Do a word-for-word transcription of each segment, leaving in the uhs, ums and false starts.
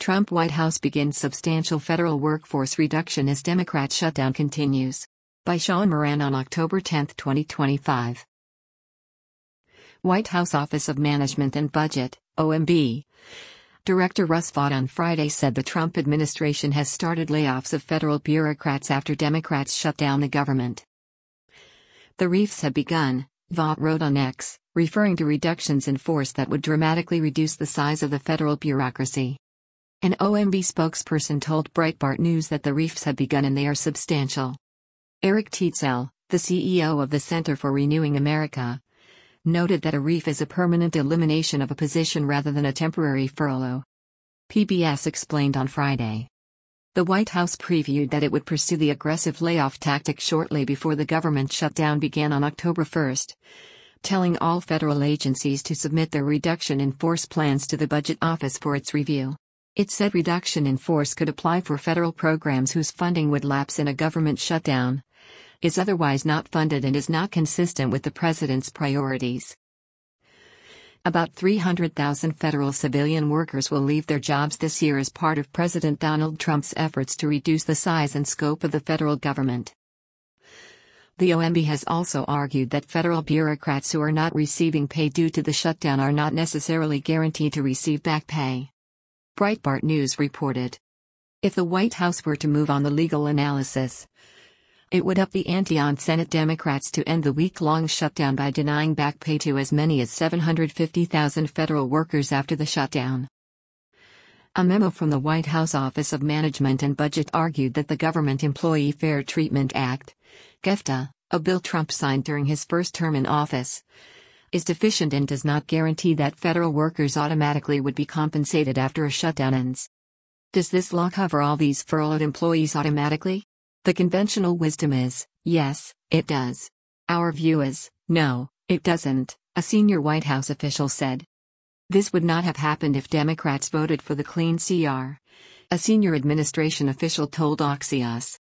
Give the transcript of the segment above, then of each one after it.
Trump White House begins substantial federal workforce reduction as Democrat shutdown continues. By Sean Moran on October tenth, twenty twenty-five. White House Office of Management and Budget, O M B. Director Russ Vought on Friday said the Trump administration has started layoffs of federal bureaucrats after Democrats shut down the government. The reefs have begun, Vought wrote on X, referring to reductions in force that would dramatically reduce the size of the federal bureaucracy. An O M B spokesperson told Breitbart News that the reefs have begun and they are substantial. Eric Teitzel, the C E O of the Center for Renewing America, noted that a reef is a permanent elimination of a position rather than a temporary furlough. P B S explained on Friday. The White House previewed that it would pursue the aggressive layoff tactic shortly before the government shutdown began on October first, telling all federal agencies to submit their reduction in force plans to the Budget Office for its review. It said reduction in force could apply for federal programs whose funding would lapse in a government shutdown, is otherwise not funded and is not consistent with the president's priorities. About three hundred thousand federal civilian workers will leave their jobs this year as part of President Donald Trump's efforts to reduce the size and scope of the federal government. The O M B has also argued that federal bureaucrats who are not receiving pay due to the shutdown are not necessarily guaranteed to receive back pay. Breitbart News reported. If the White House were to move on the legal analysis, it would up the ante on Senate Democrats to end the week-long shutdown by denying back pay to as many as seven hundred fifty thousand federal workers after the shutdown. A memo from the White House Office of Management and Budget argued that the Government Employee Fair Treatment Act, GEFTA, a bill Trump signed during his first term in office, is deficient and does not guarantee that federal workers automatically would be compensated after a shutdown ends. Does this law cover all these furloughed employees automatically? The conventional wisdom is, yes, it does. Our view is, no, it doesn't, a senior White House official said. This would not have happened if Democrats voted for the Clean C R, a senior administration official told Axios.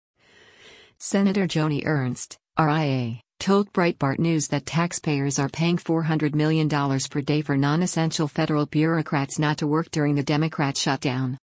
Senator Joni Ernst, R I A, told Breitbart News that taxpayers are paying four hundred million dollars per day for non-essential federal bureaucrats not to work during the Democrat shutdown.